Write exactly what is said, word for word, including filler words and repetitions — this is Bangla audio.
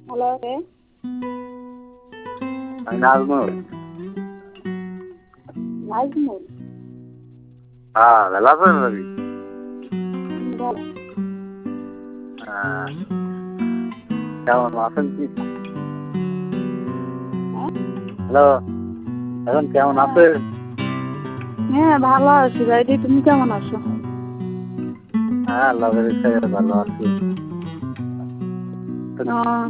হ্যালো কে? আমি নাজমুল। নাজমুল? হ্যাঁ, ভালো আছেন ভাবি? হুম, ভালো। হ্যাঁ, কেমন আছেন কি? হ্যাঁ? হ্যালো, এখন কেমন হ্যাঁ আছেন? হ্যাঁ ভালো আছি ভাইটি, তুমি কেমন আছো? হ্যাঁ, আল্লাহর ইচ্ছায় ভালো আছি। ও